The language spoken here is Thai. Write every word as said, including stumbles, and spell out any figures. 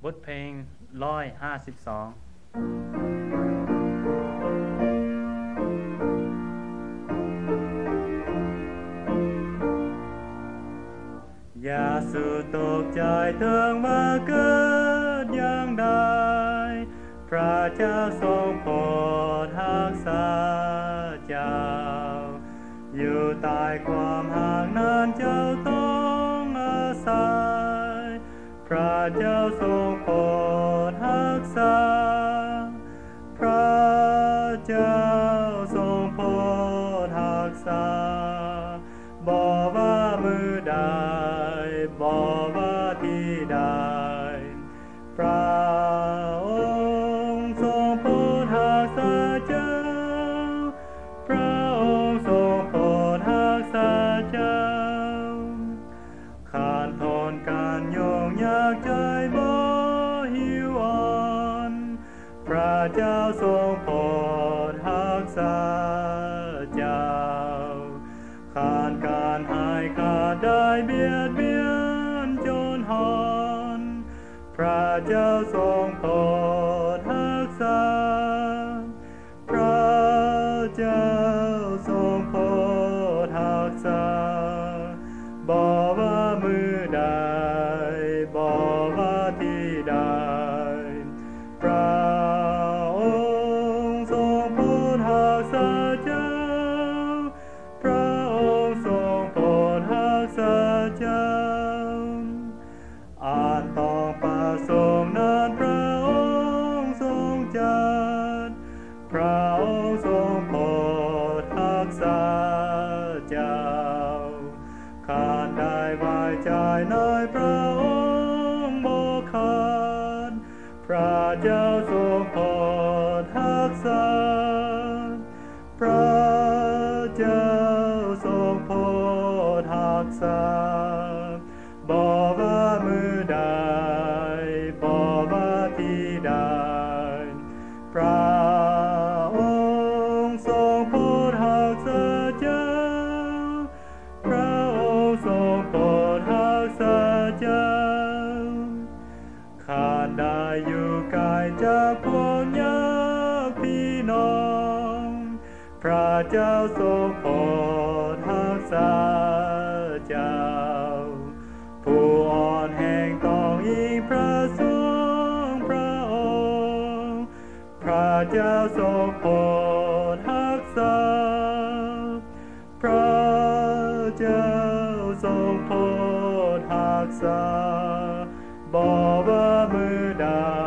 บทเพลงร้อยห้าสิบสองอย่าสุดตกใจถึงมาเกิดอย่างใดพระเจ้าทรงโปรดรักษาเจ้าอยู่ใต้ความห่างนั้นเจ้าต้องอาศัยพระเจ้าทรงโปรดรักษาพระเจ้าทรงโปรดรักษาบ่ว่ามือใดบ่ว่าที่ใดพระองค์ทรงโปรดรักษาเจ้าพระองค์ทรงโปรดรักษาเจ้าขาดทนการยุ่งยากใจบ่หิวอ่อนพระเจ้าทรงโปรดรักษาเจ้าขาดการหายขาดได้เบียดเบียนจนหอนพระเจ้าทรงโปรดรักษาพระเจ้าทรงโปรดรักษาบ่ว่ามือใดบ่ว่าที่ใดพระองค์ทรงโปรดรักษาเจ้าพระองค์ทรงโปรดรักษาเจ้าอาจต้องประสงค์นั้นพระองค์ทรงจัดพระองค์ทรงโปรดรักษาเจ้าขาดได้ไว้ใจในพระองค์บ่ขาดพระเจ้าทรงโปรดรักษาพระเจ้าทรงโปรดรักษาบ่ว่ามือใดบ่ว่าที่ใดพระองค์ทรงโปรดรักษาเจ้าพระองค์ทรงโปรดรักษาเจ้าขาดได้อยู่ไกลจากพวกญาติพี่น้องพระเจ้าทรงโปรดรักษาเจ้าผู้อ่อนแห่งต้องอิงพระทรงพระองค์พระเจ้าทรงโปรดรักษาพระเจ้าทรงโปรดรักษาบ่ว่ามือใด